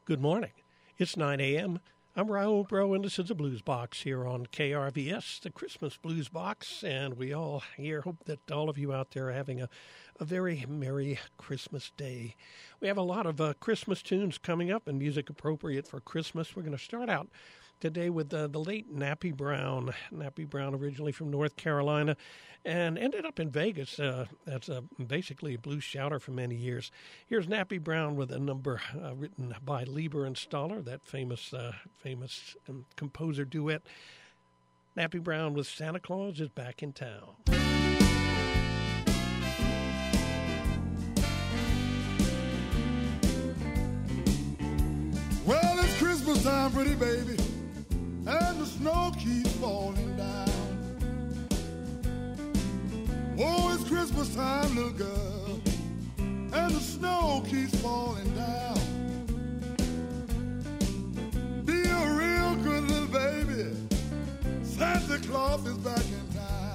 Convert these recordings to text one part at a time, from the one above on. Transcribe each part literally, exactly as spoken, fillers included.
Good morning. It's nine a.m. I'm Raul Bro, and this is the Blues Box here on K R V S, the Christmas Blues Box, and we all here hope that all of you out there are having a, a very Merry Christmas Day. We have a lot of uh, Christmas tunes coming up and music appropriate for Christmas. We're going to start out today with uh, the late Nappy Brown. Nappy Brown, originally from North Carolina, and ended up in Vegas uh, as a, basically a blues shouter for many years. Here's Nappy Brown with a number uh, written by Leiber and Stoller, that famous uh, famous um, composer duet. Nappy Brown with Santa Claus is Back in Town. Well, it's Christmas time, pretty baby, and the snow keeps falling down. Oh, it's Christmas time, little girl, and the snow keeps falling down. Be a real good little baby, Santa Claus is back in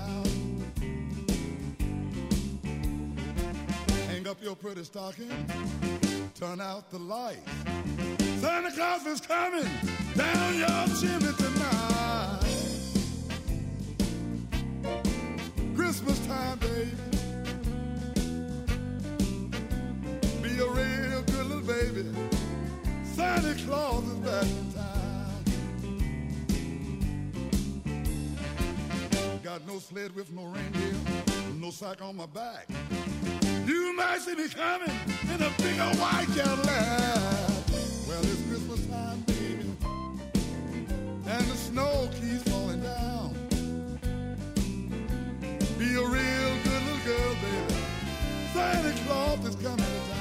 town. Hang up your pretty stocking, turn out the lights. Santa Claus is coming down your chimney tonight. Christmas time, baby. Be a real good little baby. Santa Claus is back in town. Got no sled with no reindeer, no sack on my back. You might see me coming in a big old white Cadillac. Well, it's Christmas time, baby, and the snow keeps falling down. Be a real good little girl, baby. Santa Claus is coming to town.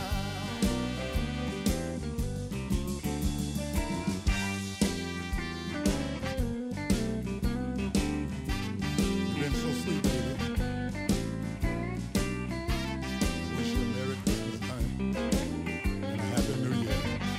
You've been so sweet, baby. Wish you a Merry Christmas time and a Happy New Year.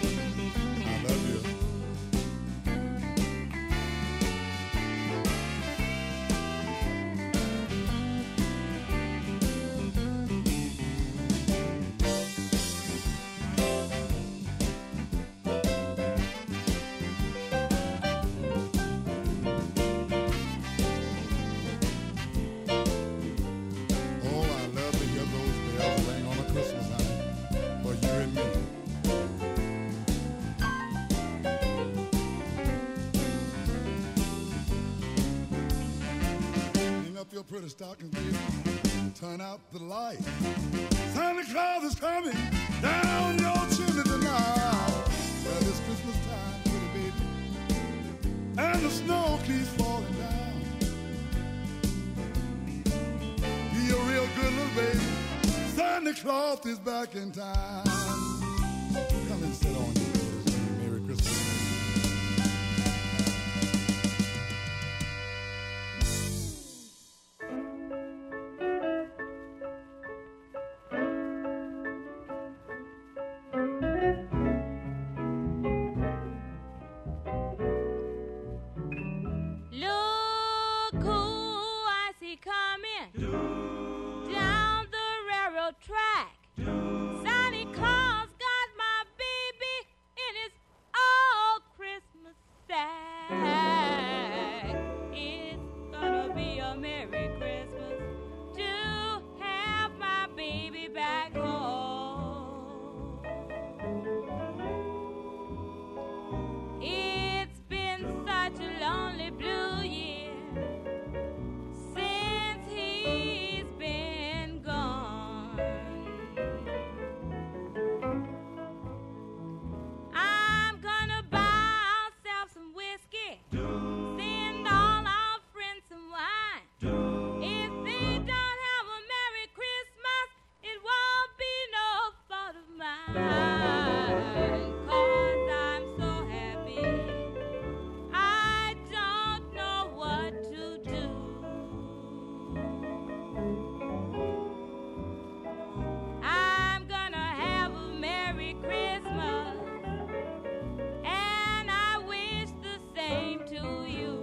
Pretty stocking, baby, turn out the light. Santa Claus is coming down your chimney tonight. Well, it's Christmas time, pretty baby, and the snow keeps falling down. Be a real good little baby. Santa Claus is back in town. Come and sit on you. Merry Christmas. Track. Santa Claus got my baby in his all Christmas sack. It's gonna be a Merry Christmas to have my baby back home. It's been such a lonely blue year since he's been gone. I'm gonna buy ourselves some whiskey, send all our friends some wine. If they don't have a Merry Christmas, it won't be no fault of mine. 'Cause I'm so happy, I don't know what to do. I'm gonna have a Merry Christmas, and I wish the same to you.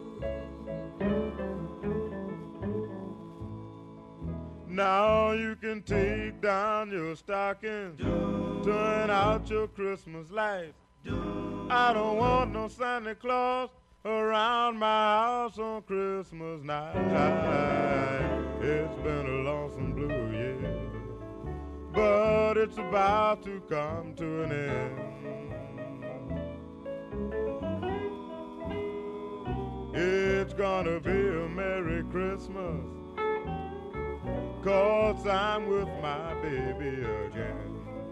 Now you can take down your stocking, turn out your Christmas lights. I don't want no Santa Claus around my house on Christmas night. It's been a lonesome blue year, but it's about to come to an end. It's gonna be a Merry Christmas, 'cause I'm with my baby again.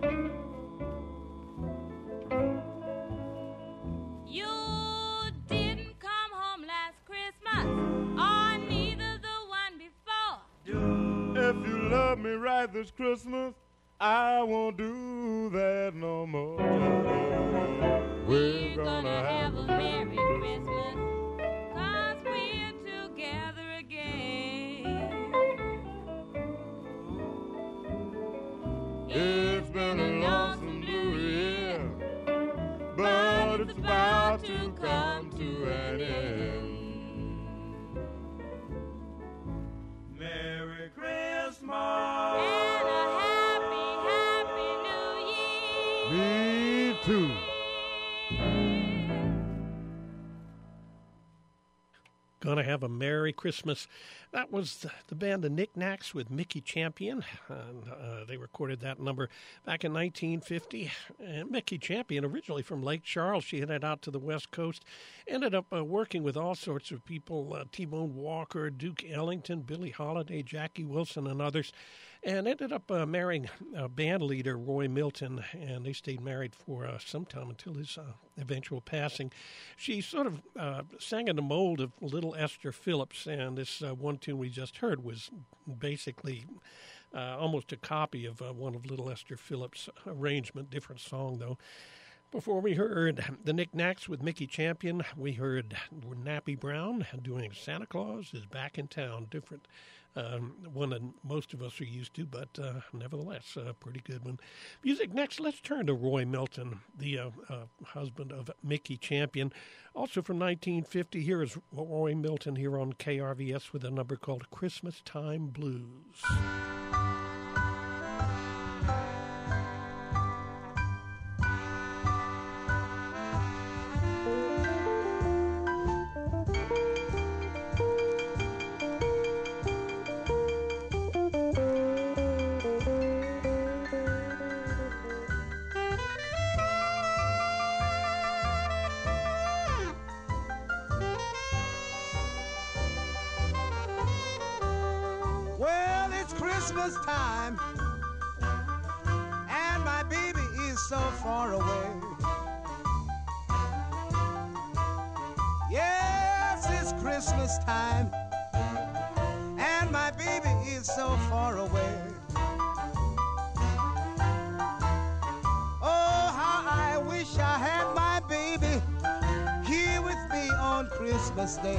You didn't come home last Christmas, or neither the one before. If you love me right this Christmas, I won't do that no more. We're gonna have a Merry Christmas, 'cause we're together again. It's been a lonesome blue year, but it's about to come to an end. Merry Christmas And a happy, happy New Year. Me too. Gonna have a Merry Christmas. That was the, the band The Knickknacks with Mickey Champion. And, uh, they recorded that number back in nineteen fifty. And Mickey Champion, originally from Lake Charles, she headed out to the West Coast, ended up uh, working with all sorts of people, uh, T-Bone Walker, Duke Ellington, Billie Holiday, Jackie Wilson, and others, and ended up uh, marrying uh, band leader Roy Milton, and they stayed married for uh, some time until his uh, eventual passing. She sort of uh, sang in the mold of Little Esther Phillips, and this uh, one tune we just heard was basically uh, almost a copy of uh, one of Little Esther Phillips' arrangement, different song though. Before we heard the Knickknacks with Mickey Champion, we heard Nappy Brown doing Santa Claus is Back in Town, different Um, one that most of us are used to, but uh, nevertheless, a pretty good one. Music next, let's turn to Roy Milton, the uh, uh, husband of Mickey Champion. Also from nineteen fifty, here is Roy Milton here on K R V S with a number called Christmas Time Blues. Christmas time, and my baby is so far away. Yes, it's Christmas time, and my baby is so far away. Oh, how I wish I had my baby here with me on Christmas Day.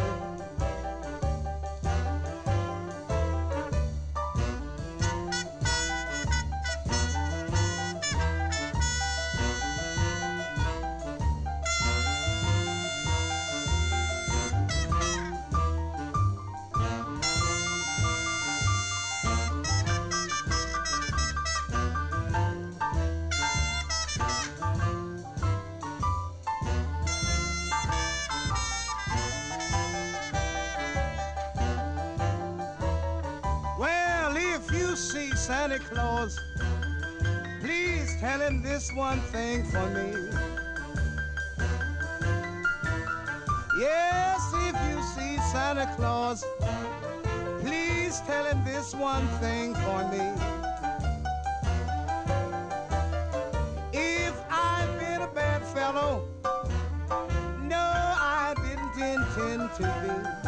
Santa Claus, please tell him this one thing for me. Yes, if you see Santa Claus, please tell him this one thing for me. If I've been a bad fellow, no, I didn't intend to be.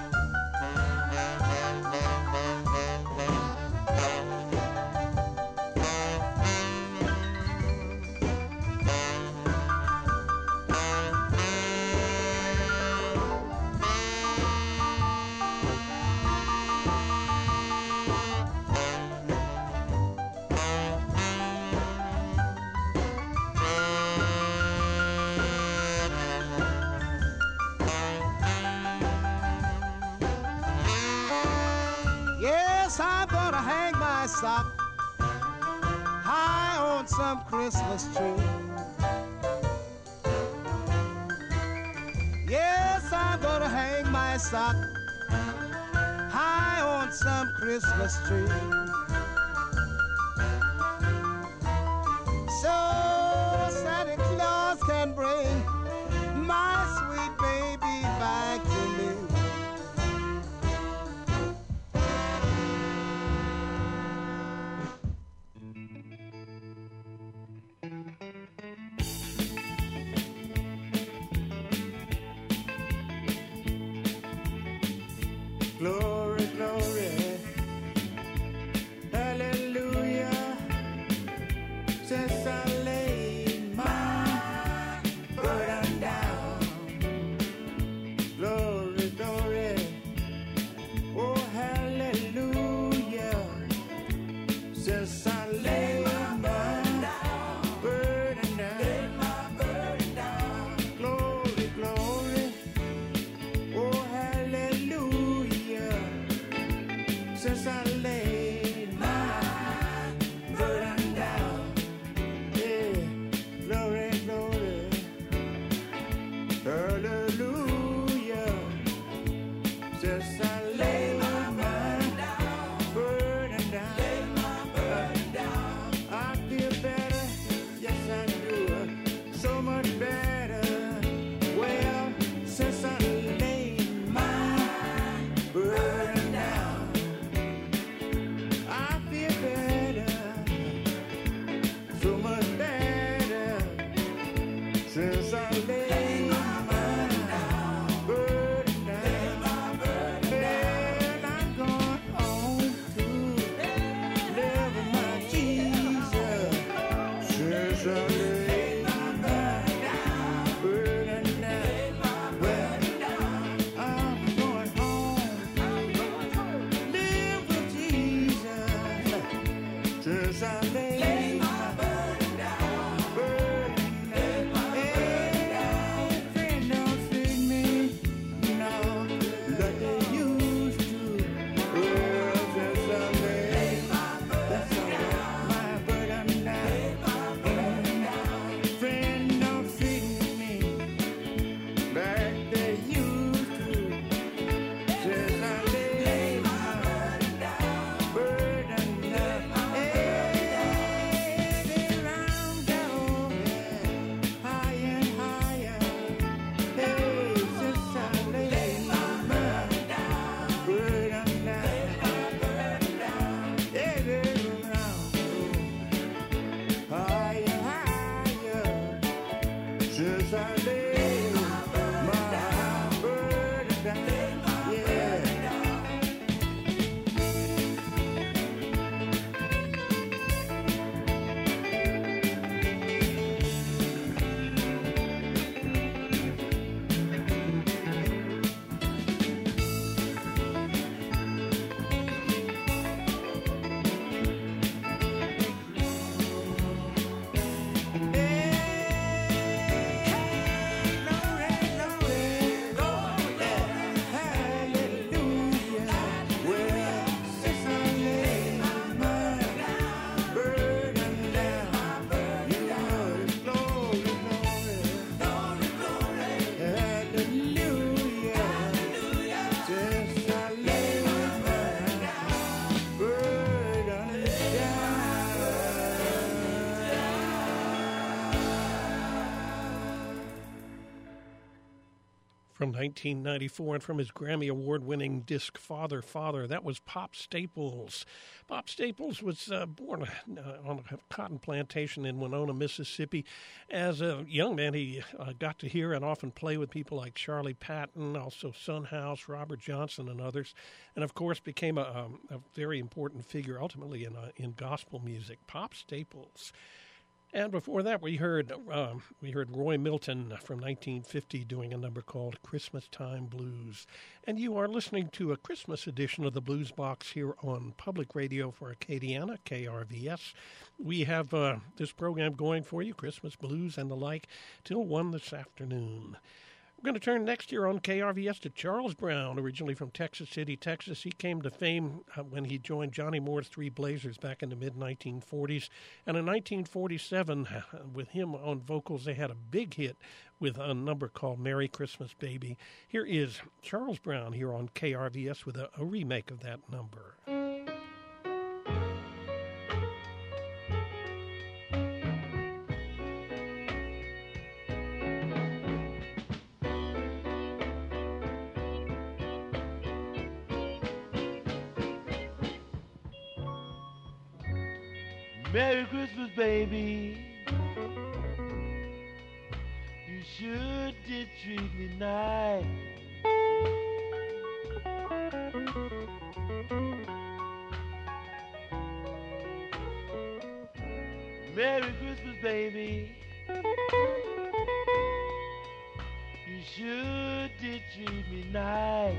Sock high on some Christmas tree. sock high on some Christmas tree. So Santa Claus can bring my sweet baby back to me. Glory, glory, hallelujah, since I laid my burden down. Glory, glory, oh hallelujah, since I laid my burden down. Glory, glory, oh hallelujah, since I laid my burden down. Yeah, glory, glory, hallelujah, since I laid my burden down. I feel better, yes I do, so much better. Well, since I laid my burden down, I feel better, so much better, since I laid my burden down. Well, I'm going home to live with my Jesus, since I laid my burden down. Well, I'm going home to live with Jesus, since I laid my burden down. Hey, friend, don't treat me no like they used to. Well, since I laid my burden down. Friend, don't treat me like they used to. Since I laid my burden down. Hey, round down, high and higher. Hey, since I laid my burden down. Hey, round, high and higher. Since I laid my burden down. Yeah. From nineteen ninety-four and from his Grammy Award-winning disc Father, Father, that was Pop Staples. Pop Staples was uh, born uh, on a cotton plantation in Winona, Mississippi. As a young man, he uh, got to hear and often play with people like Charlie Patton, also Son House, Robert Johnson, and others, and of course became a, um, a very important figure ultimately in, uh, in gospel music. Pop Staples. And before that, we heard um, we heard Roy Milton from nineteen fifty doing a number called Christmas Time Blues. And you are listening to a Christmas edition of the Blues Box here on Public Radio for Acadiana, K R V S. We have uh, this program going for you, Christmas blues and the like, till one this afternoon. We're going to turn next year on K R V S to Charles Brown, originally from Texas City, Texas. He came to fame uh, when he joined Johnny Moore's Three Blazers back in the mid nineteen forties. And in nineteen forty-seven, uh, with him on vocals, they had a big hit with a number called Merry Christmas Baby. Here is Charles Brown here on K R V S with a, a remake of that number. Merry Christmas, baby. You sure did treat me nice. Merry Christmas, baby. You sure did treat me nice.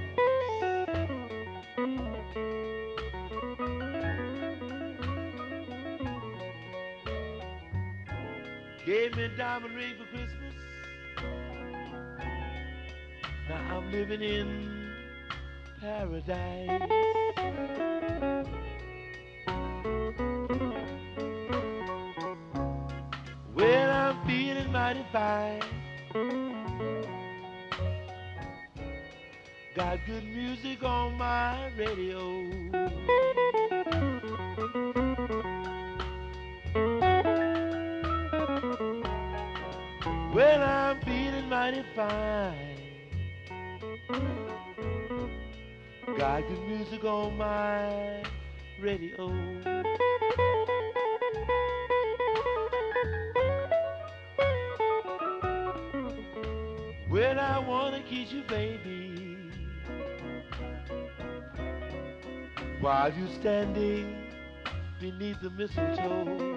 Gave me a diamond ring for Christmas. Now I'm living in paradise. Well, I'm feeling mighty fine. Got good music on my radio. Well, I'm feeling mighty fine. Got good music on my radio. Well, I wanna kiss you, baby, while you're standing beneath the mistletoe.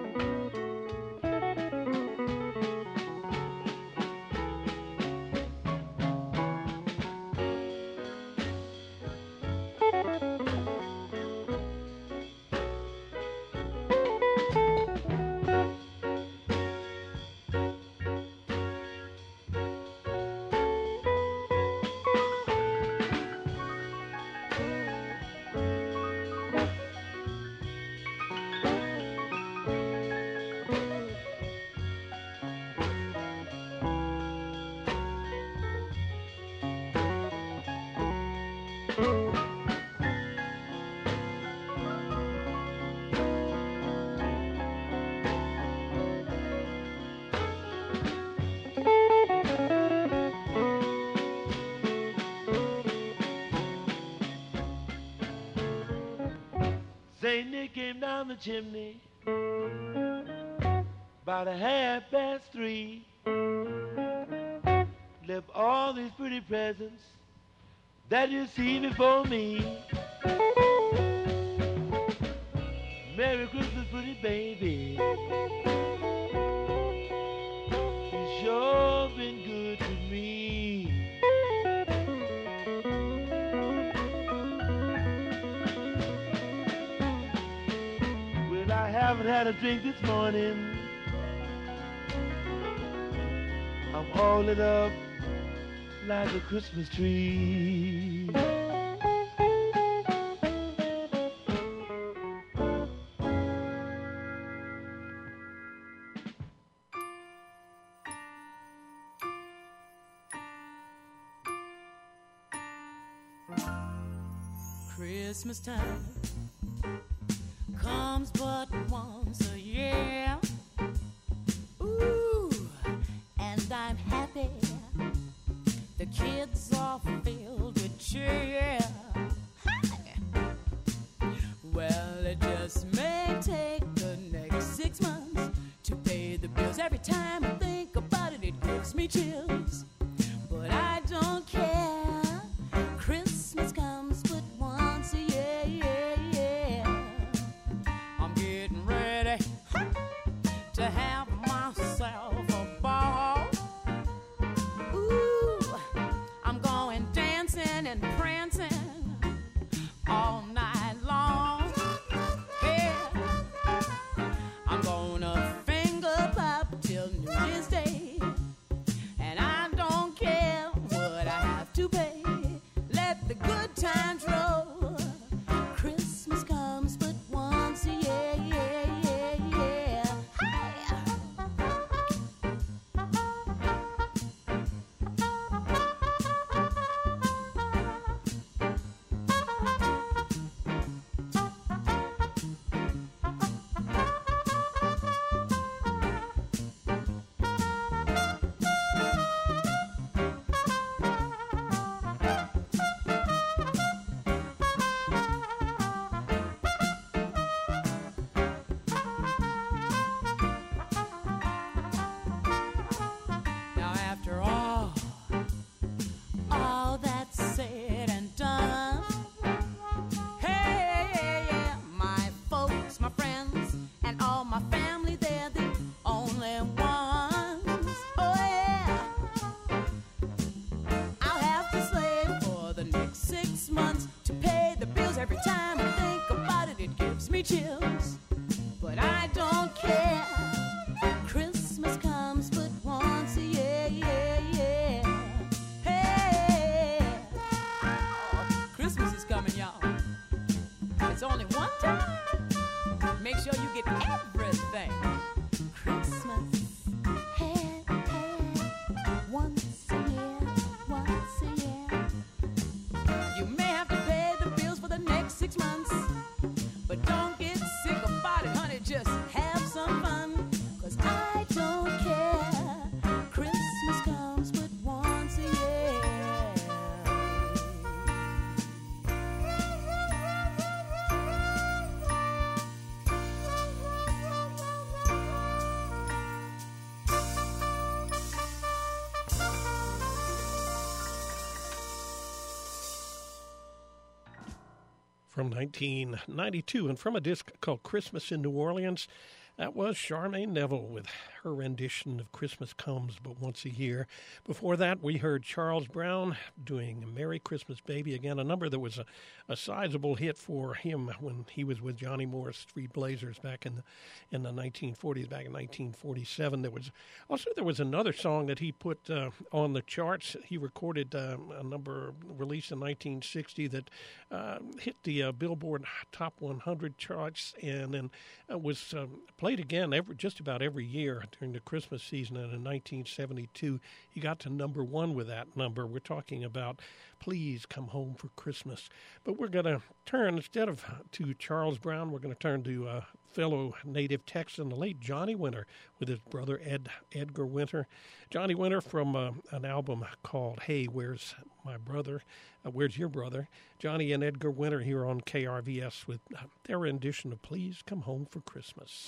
Saint Nick came down the chimney about a half past three. Left all these pretty presents that you see before me. Merry Christmas, pretty baby. You sure been good to me. Well, I haven't had a drink this morning. I'm all lit up like a Christmas tree. Christmas time comes but once a year. Ooh, and I'm happy. The kids are filled with cheer. Hi. Well, it just may take the next six months to pay the bills. Every time I think about it, it gives me chills. But I don't care. Christmas comes but once a year, yeah, yeah. I'm getting ready to have myself a ball. Ooh, I'm going dancing and prancing all night long. Yeah, I'm gonna finger pop till New Year's Day, and I from nineteen ninety-two. And from a disc called Christmas in New Orleans, that was Charmaine Neville with her rendition of Christmas Comes But Once a Year. Before that, we heard Charles Brown doing Merry Christmas Baby. Again, a number that was a, a sizable hit for him when he was with Johnny Moore's Three Blazers back in the, in the nineteen forties, back in nineteen forty-seven. There was also there was another song that he put uh, on the charts. He recorded uh, a number released in nineteen sixty that uh, hit the uh, Billboard Top one hundred charts, and then uh, was um, played again every just about every year during the Christmas season. And in nineteen seventy-two, he got to number one with that number. We're talking about Please Come Home for Christmas. But we're going to turn, instead of to Charles Brown, we're going to turn to uh, fellow native Texan, the late Johnny Winter, with his brother Ed Edgar Winter. Johnny Winter from uh, an album called Hey, Where's My Brother? Uh, Where's Your Brother? Johnny and Edgar Winter here on K R V S with uh, their rendition of Please Come Home for Christmas.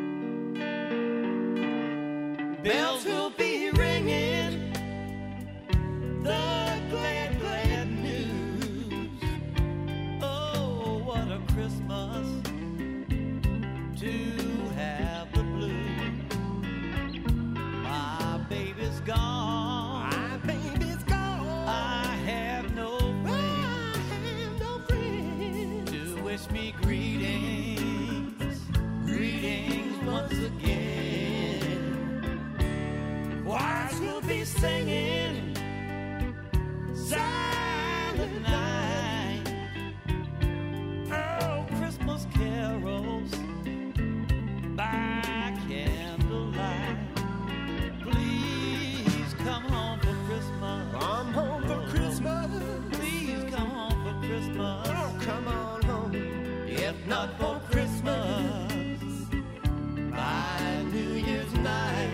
Bells will be ringing, the glad, glad news. Oh, what a Christmas to have the blues. My baby's gone. My baby's gone. I have no friend. I have no friend to wish me greetings, greetings once again. Choirs will be singing Silent Night. Oh, Christmas carols by candlelight. Please come home for Christmas. Come home for Christmas. Please come home for Christmas. Oh, come on home. If not for Christmas, by New Year's night.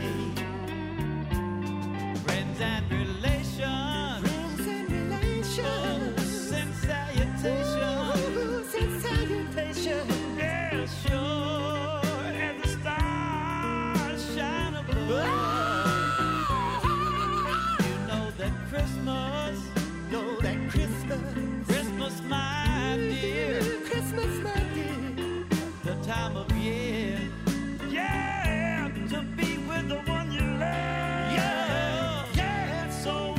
Friends and relations, friends and relations, oh, send salutations, oh, send salutations. Yeah, sure as the stars shine above. Oh. You know that Christmas, know that Christmas, Christmas, my dear, Christmas, my dear, the time of year, yeah, to be with the one you love. Yeah. So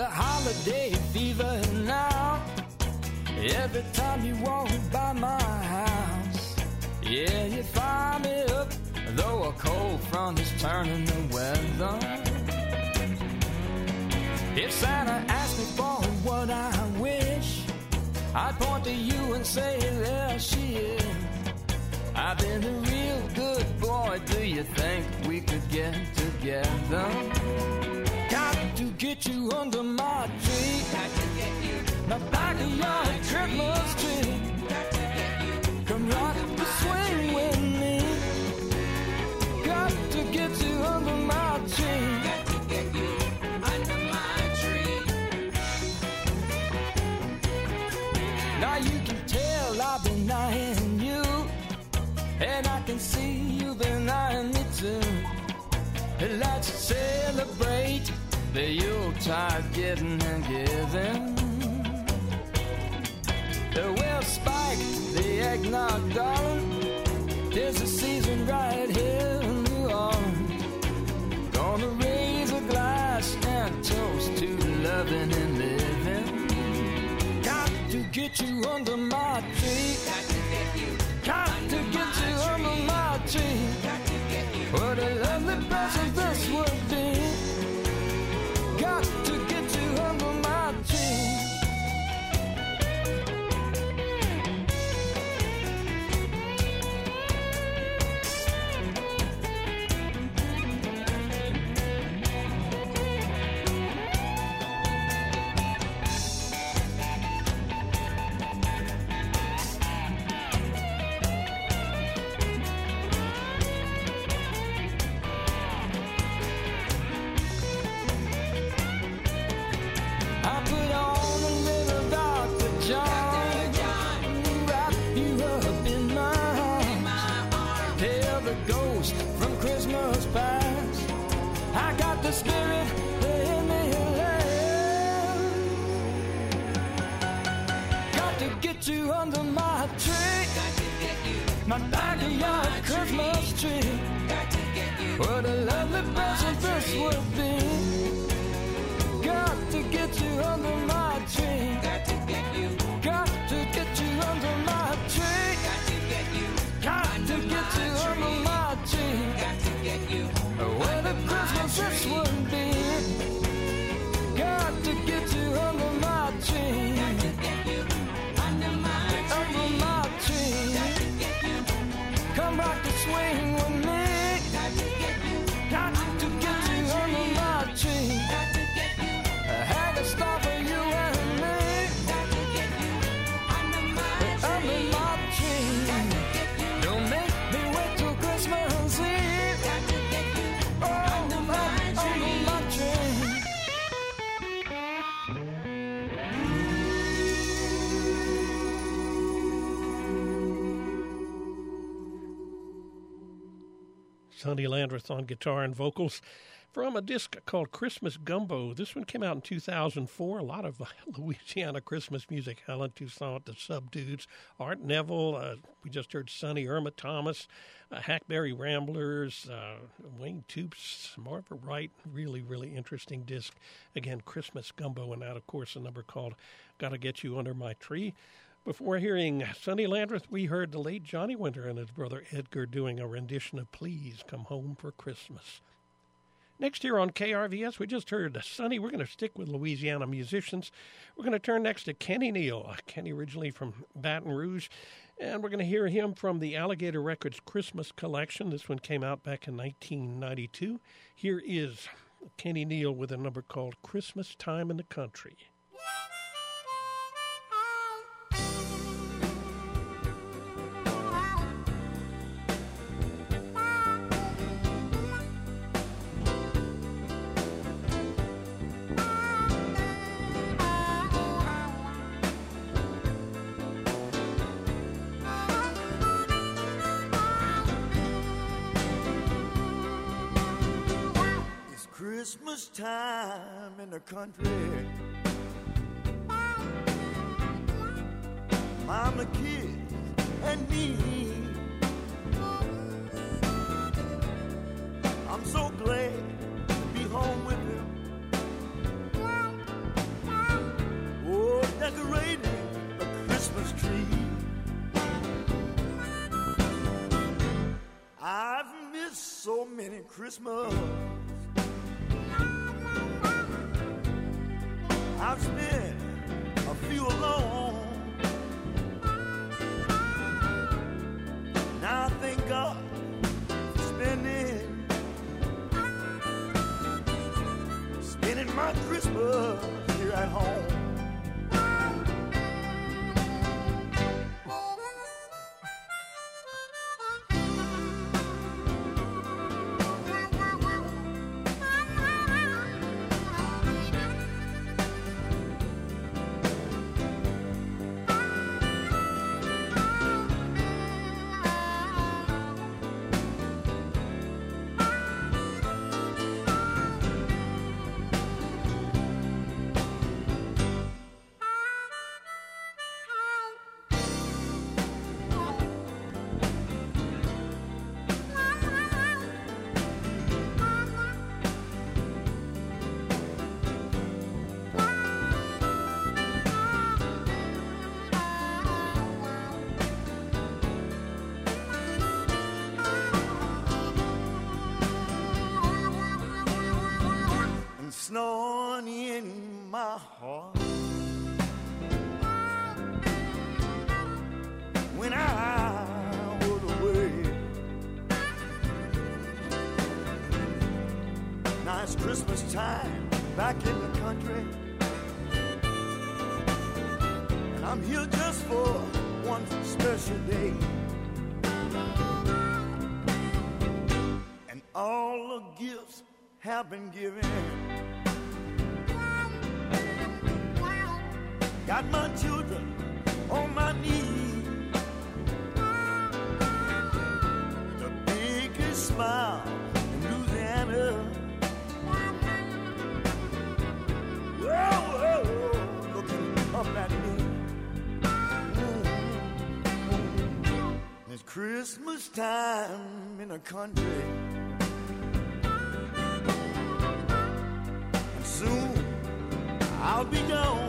the holiday fever now. Every time you walk by my house, yeah, you fire me up, though a cold front is turning the weather. If Santa asked me for what I wish, I'd point to you and say, there she is. I've been a real good boy, do you think we could get together? Got to get you under my tree. Got to get you my backyard Christmas tree. Got to get you. Come rock the swing with me. Got to get you under my tree. Got to get you under my tree. Now you can tell I've been eyeing you, and I can see you've been eyeing me too. Let's celebrate the Yuletide giving and giving. We'll spike the eggnog, darling. There's a season right here in New Orleans. Gonna raise a glass and toast to loving and living. Got to get you under my tree. Got to get you. Got to get you under my tree. Got to get you. What a lovely present this would be. Got to get you under my tree. You under my tree, got to get you. My backyard Christmas tree, got to get you. What a lovely present this would be. Got to get you under my tree, got to get you. Got to get you under my tree, got to get you. Got to get you under my tree, got to get you. What a Christmas this would be. Got to get you under my tree, got to get you. Under my tree, come rock the swing with me. Got to get you, got to get you under my tree. Got to get you, I had a star for you and me. Got to get you under my tree. Under my tree, got to get you. Don't make me wait till Christmas Eve. Got to get you oh, under my tree. Under my tree. Sonny Landreth on guitar and vocals from a disc called Christmas Gumbo. This one came out in two thousand four. A lot of uh, Louisiana Christmas music. Helen Toussaint, the Subdudes, Art Neville. Uh, we just heard Sonny, Irma Thomas, uh, Hackberry Ramblers, uh, Wayne Toops, Marva Wright. Really, really interesting disc. Again, Christmas Gumbo, and that, of course, a number called Gotta Get You Under My Tree. Before hearing Sonny Landreth, we heard the late Johnny Winter and his brother Edgar doing a rendition of Please Come Home for Christmas. Next here on K R V S, we just heard Sonny. We're going to stick with Louisiana musicians. We're going to turn next to Kenny Neal. Kenny originally from Baton Rouge, and we're going to hear him from the Alligator Records Christmas Collection. This one came out back in nineteen ninety-two. Here is Kenny Neal with a number called Christmas Time in the Country. Christmas time in the country. Mama, kids, and me. I'm so glad to be home with him. Christmas. I've spent a few alone. Now I thank God for spending, spending my Christmas here at home. Snowing in my heart when I was away. Now it's Christmas time back in the country, and I'm here just for one special day. And all the gifts have been given. Got my children on my knees. The biggest smile in Louisiana. Whoa, whoa, looking up at me. Mm-hmm. It's Christmas time in the country, and soon I'll be gone.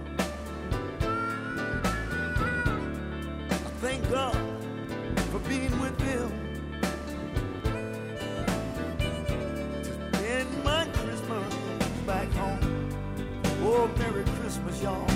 Thank God for being with them. To spend my Christmas back home. Oh, Merry Christmas, y'all.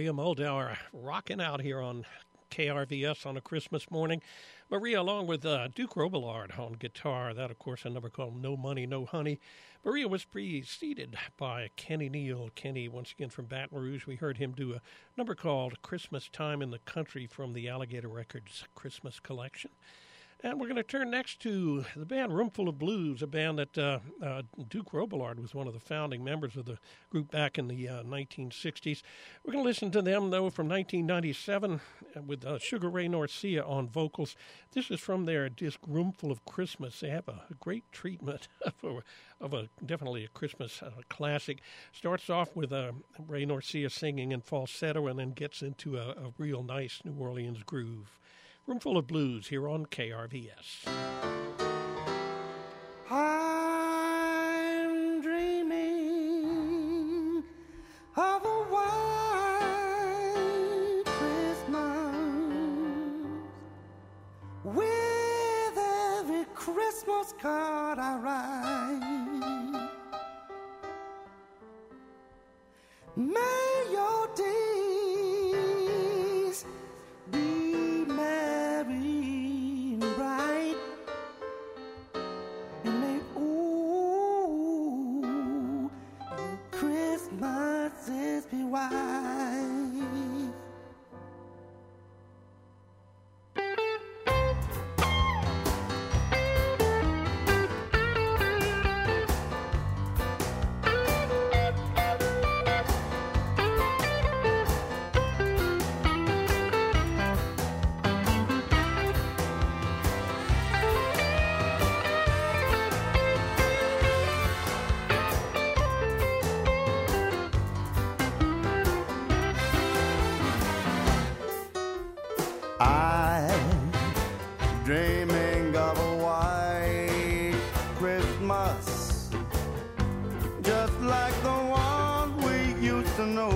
Maria Muldaur rocking out here on K R V S on a Christmas morning. Maria, along with uh, Duke Robillard on guitar. That, of course, a number called No Money, No Honey. Maria was preceded by Kenny Neal. Kenny, once again from Baton Rouge. We heard him do a number called Christmas Time in the Country from the Alligator Records Christmas Collection. And we're going to turn next to the band Roomful of Blues, a band that uh, uh, Duke Robillard was one of the founding members of the group back in the uh, nineteen sixties. We're going to listen to them, though, from nineteen ninety-seven with uh, Sugar Ray Norcia on vocals. This is from their disc Roomful of Christmas. They have a, a great treatment of, a, of a definitely a Christmas uh, classic. Starts off with uh, Ray Norcia singing in falsetto and then gets into a, a real nice New Orleans groove. Roomful of Blues here on K R V S. I'm dreaming of a white Christmas with every Christmas card I write. May your days be merry and bright, and may ooh your Christmases be white. Dreaming of a white Christmas, just like the one we used to know,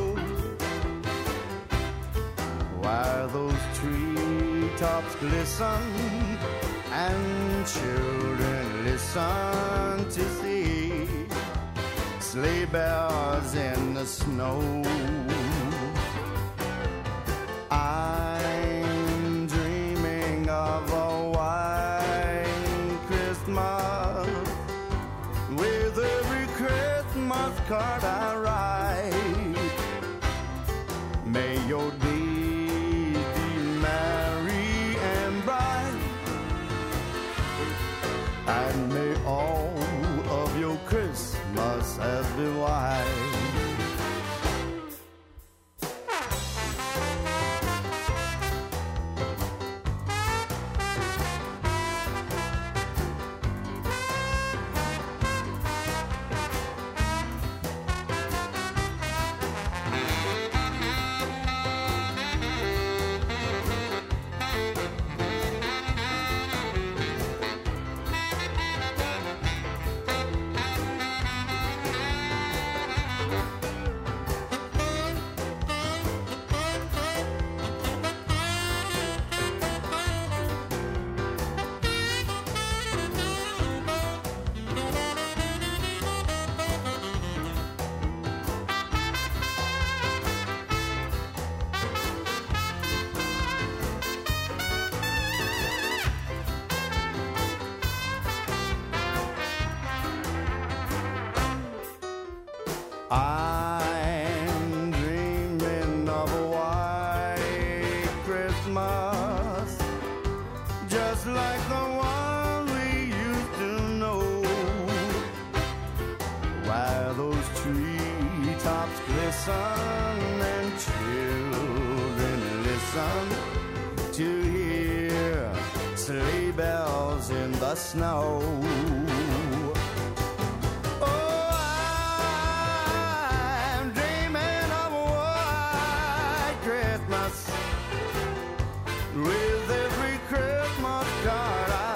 while those treetops glisten and children listen to see sleigh bells in the snow. I'm dreaming of a with every Christmas card I write. May your days be merry and bright, and may all of your Christmases be white. I'm dreaming of a white Christmas, just like the one we used to know, while those treetops glisten and children listen to hear sleigh bells in the snow. With every Christmas card I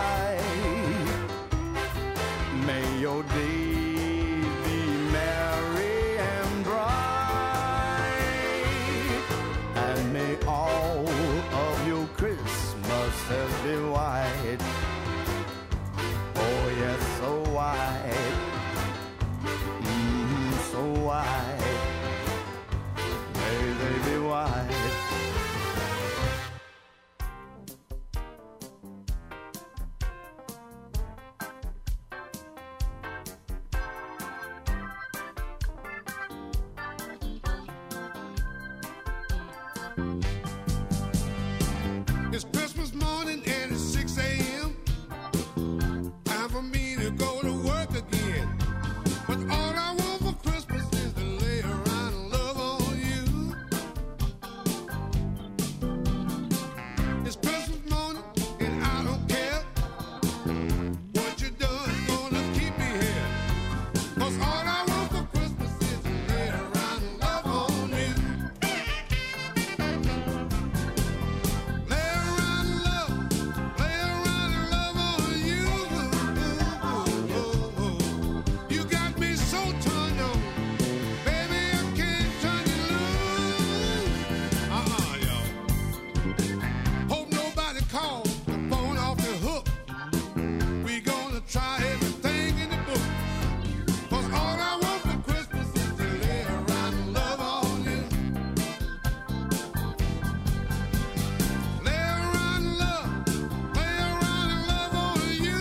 write, may your days be merry and bright, and may all of your Christmases be white. Oh It's Christmas morning and it's six a.m. Time for me to go to work again. But all I want for Christmas is to lay around and love on you. It's Christmas morning and I don't care what you done is gonna keep me here. 'Cause all I want for Christmas is to lay around and love on you. Lay around and love, lay around and love on you. You got me so turned on, baby, I can't turn you loose. Uh-uh, y'all. Hope nobody calls the phone off the hook. We gonna try everything in the book. 'Cause all I want for Christmas is to lay around and love on you. Lay around and love, lay around and love on you.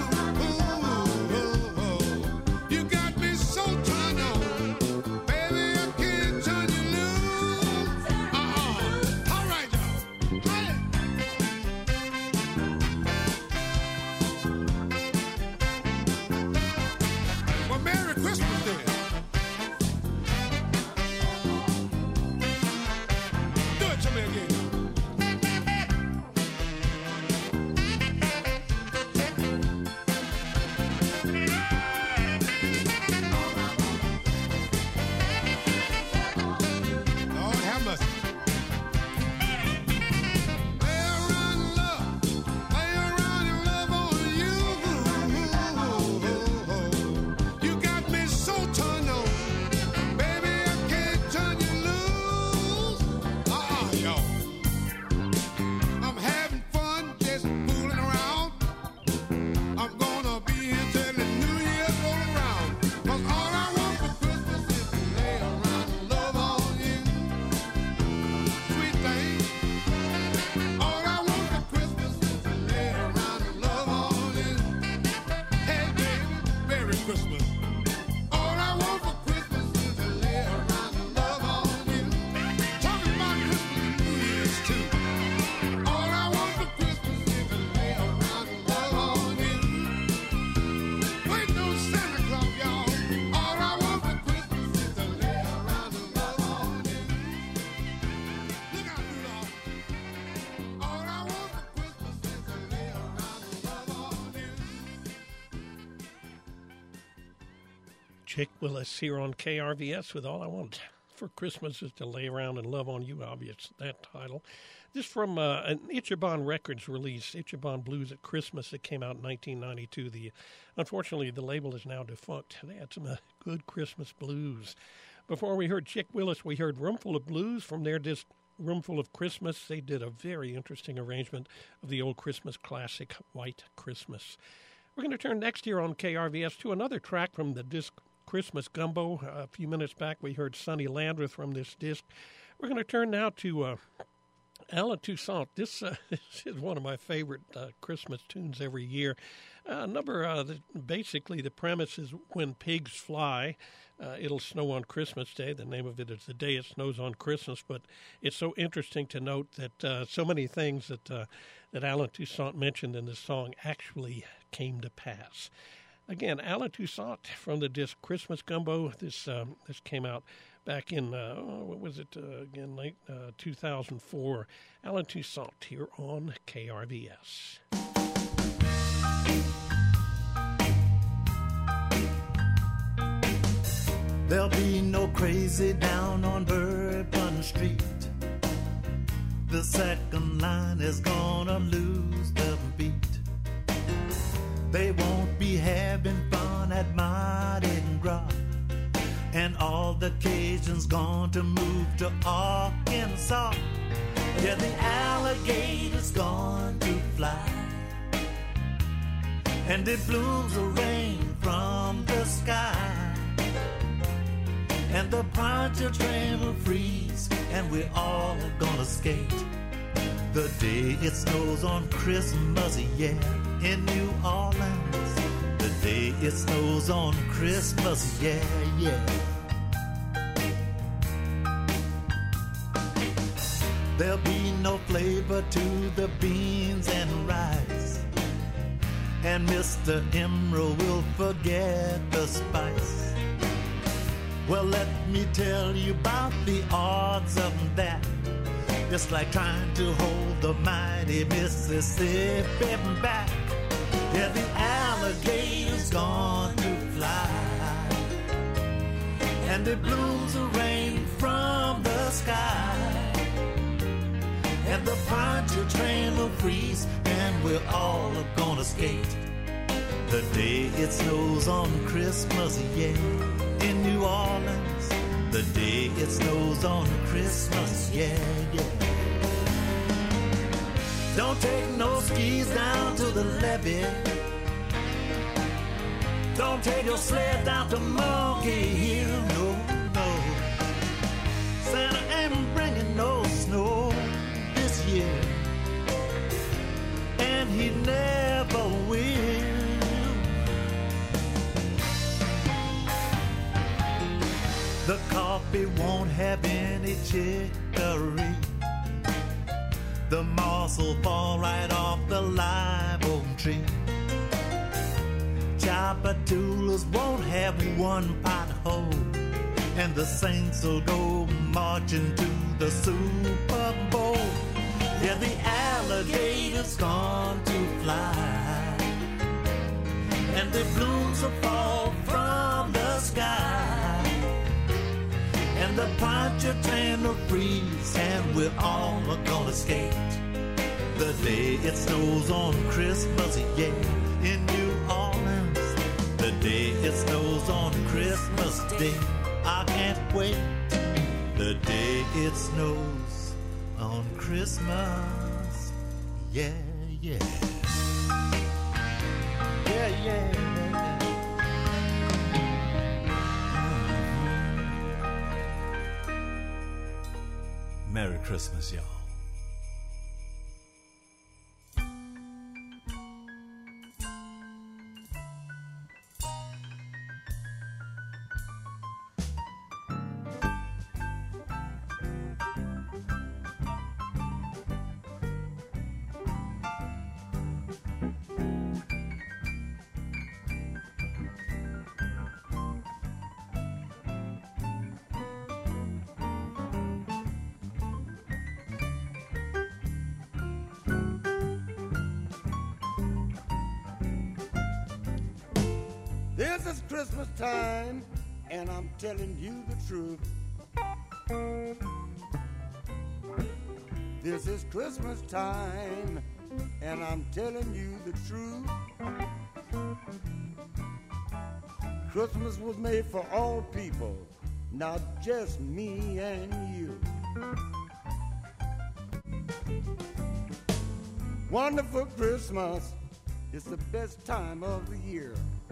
You got me so turned on, baby, I can't turn you loose. Uh-uh. All right, y'all. Hey. Well, Merry Christmas then. Do it to me again. Lord have mercy. Lay around and love, lay around and love on you. You got me so turned on, baby, I can't turn you loose. Uh-uh, y'all. I'm having fun, just fooling around. I'm gonna be here till the New Year roll around. 'Cause all I want for Christmas is to lay around and love on you. Sweet thing. All I want for Christmas is to lay around and love on you. Hey, baby, Merry Christmas. All I want for Christmas is to lay around and love on you. Talking about Christmas and New Year's too. All I want for Christmas is to lay around and love on you. Wait no Santa Claus, y'all. All I want for Christmas is to lay around and love on you. Look out, Rudolph. All I want for Christmas is to lay around and love on you. Chick Willis here on K R V S with All I Want for Christmas is to Lay Around and Love on You, obvious, that title. This from uh, an Ichiban Records release, Ichiban Blues at Christmas, that came out in nineteen ninety-two. The Unfortunately, the label is now defunct. They had some uh, good Christmas blues. Before we heard Chick Willis, we heard Roomful of Blues from their disc Roomful of Christmas. They did a very interesting arrangement of the old Christmas classic, White Christmas. We're going to turn next here on K R V S to another track from the disc Christmas Gumbo. Uh, a few minutes back, we heard Sonny Landreth from this disc. We're going to turn now to uh, Allen Toussaint. This, uh, this is one of my favorite uh, Christmas tunes every year. Uh, number, uh, the, basically, the premise is When Pigs Fly. Uh, it'll snow on Christmas Day. The name of it is The Day It Snows on Christmas. But it's so interesting to note that uh, so many things that uh, that Allen Toussaint mentioned in this song actually came to pass. Again, Allen Toussaint from the disc Christmas Gumbo. This um, this came out back in, uh, what was it, uh, again, late uh, two thousand four. Allen Toussaint here on K R V S. There'll be no crazy down on Bourbon Street. The second line is gonna lose the beat. They won't be having fun at Mardi Gras, and all the Cajuns going to move to Arkansas. Yeah, the alligator's going to fly, and it blooms will rain from the sky, and the Poncho train will freeze, and we're all gonna skate the day it snows on Christmas, yeah, in New Orleans. The day it snows on Christmas, yeah, yeah. There'll be no flavor to the beans and rice, and Mister Emerald will forget the spice. Well, let me tell you about the odds of that. It's like trying to hold the mighty Mississippi back. Yeah, the alligator's gone to fly, and it blooms will rain from the sky, and the poncho train will freeze, and we're all gonna skate the day it snows on Christmas, yeah, in New Orleans. The day it snows on Christmas, yeah, yeah. Don't take no skis down to the levee. Don't take your sled down to Monkey Hill, no, no. Santa ain't bringing no snow this year, and he never will. The coffee won't have any chicory. The moss will fall right off the live oak tree. Chapatulas won't have one pothole, and the Saints will go marching to the Super Bowl. Yeah, the alligator's gone to fly, and the blooms will fall from the sky, and the poncho train will freeze, and we're all gonna skate the day it snows on Christmas, yeah, in New Orleans. The day it snows on Christmas Day, I can't wait. The day it snows on Christmas, yeah, yeah. Yeah, yeah. Merry Christmas, y'all. This is Christmas time, and I'm telling you the truth. This is Christmas time, and I'm telling you the truth. Christmas was made for all people, not just me and you. Wonderful Christmas is the best time of the year.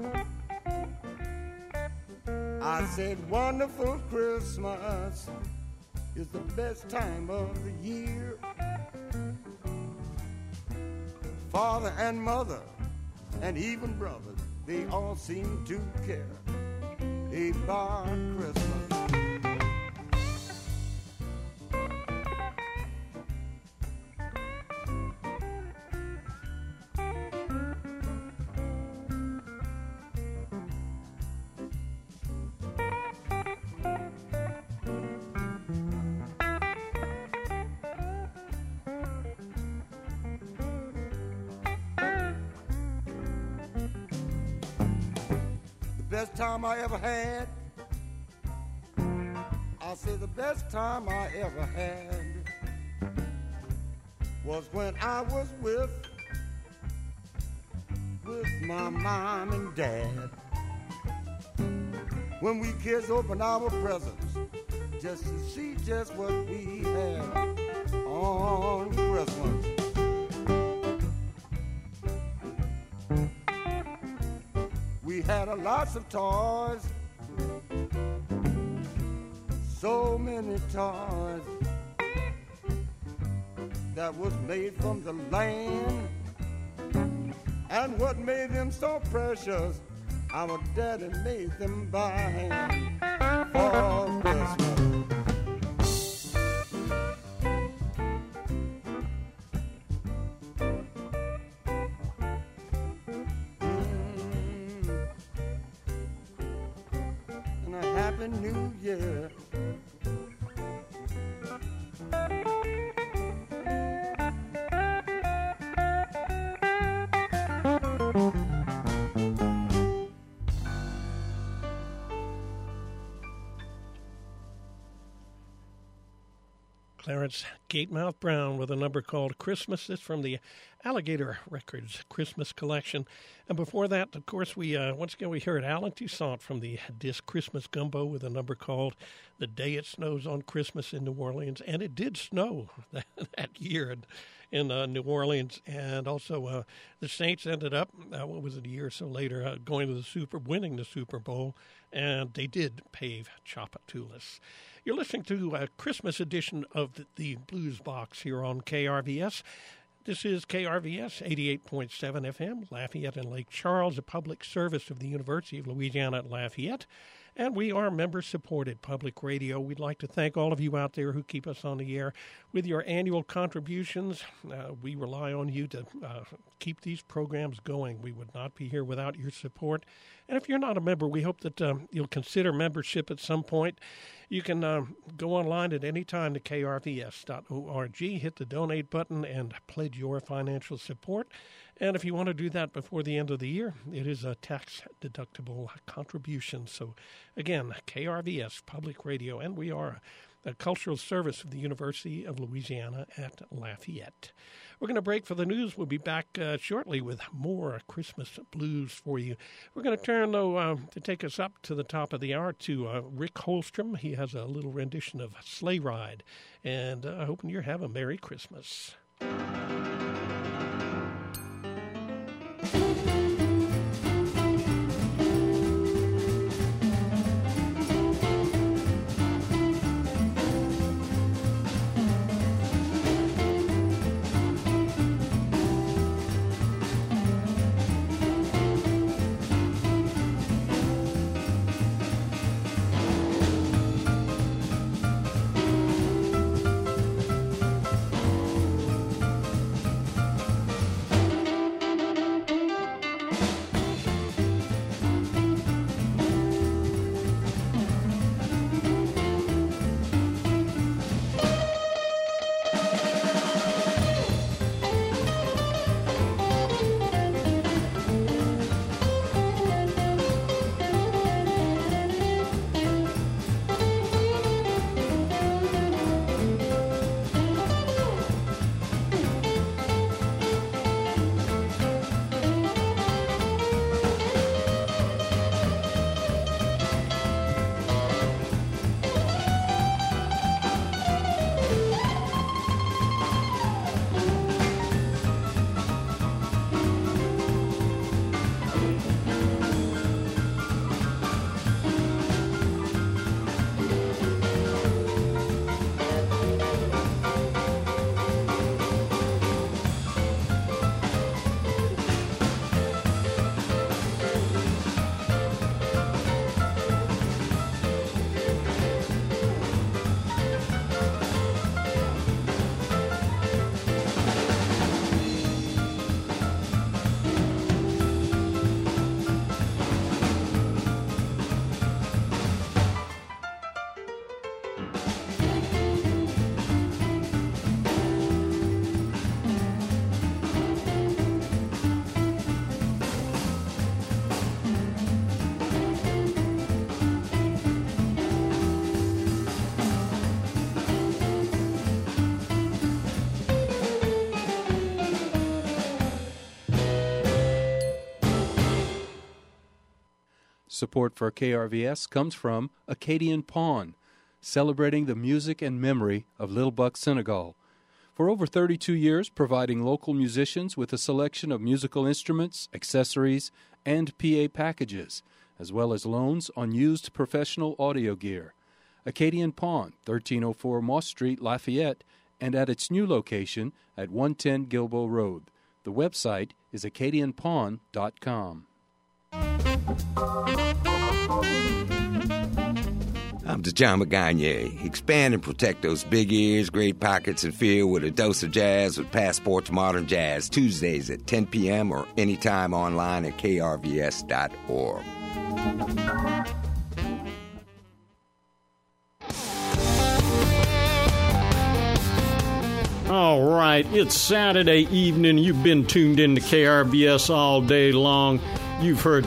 I said wonderful Christmas is the best time of the year. Father and mother and even brothers, they all seem to care about Christmas. Best time I ever had. I say the best time I ever had was when I was with with my mom and dad. When we kids opened our presents just to see just what we had on Christmas. We had a lots of toys, so many toys that was made from the land. And what made them so precious, our daddy made them by hand for Christmas. Happy New Year. Clarence Gatemouth Brown with a number called Christmas. This from the Alligator Records Christmas Collection. And before that, of course, we uh, once again we heard Alan Toussaint from the disc Christmas Gumbo with a number called The Day It Snows on Christmas in New Orleans. And it did snow that, that year in, in uh, New Orleans. And also uh, the Saints ended up, uh, what was it, a year or so later, uh, going to the Super, winning the Super Bowl. And they did pave Tchoupitoulas. You're listening to a Christmas edition of the, the Blues Box here on K R V S. This is K R V S eighty-eight point seven F M, Lafayette and Lake Charles, a public service of the University of Louisiana at Lafayette. And we are member-supported public radio. We'd like to thank all of you out there who keep us on the air with your annual contributions. Uh, we rely on you to uh, keep these programs going. We would not be here without your support. And if you're not a member, we hope that um, you'll consider membership at some point. You can uh, go online at any time to K R V S dot org, hit the donate button, and pledge your financial support. And if you want to do that before the end of the year, it is a tax-deductible contribution. So, again, K R V S Public Radio, and we are a cultural service of the University of Louisiana at Lafayette. We're going to break for the news. We'll be back uh, shortly with more Christmas blues for you. We're going to turn, though, uh, to take us up to the top of the hour to uh, Rick Holstrom. He has a little rendition of Sleigh Ride, and uh, hoping you have a Merry Christmas. Support for K R V S comes from Acadian Pawn, celebrating the music and memory of Little Buck Senegal. For over thirty-two years, providing local musicians with a selection of musical instruments, accessories, and P A packages, as well as loans on used professional audio gear. Acadian Pawn, thirteen oh four Moss Street, Lafayette, and at its new location at one ten Gilboa Road. The website is acadian pawn dot com. I'm Dejama Gagne. Expand and protect those big ears, great pockets, and feel with a dose of jazz with Passport to Modern Jazz, Tuesdays at ten p.m. or anytime online at K R V S dot org. right. It's Saturday evening. You've been tuned in to K R V S all day long. You've heard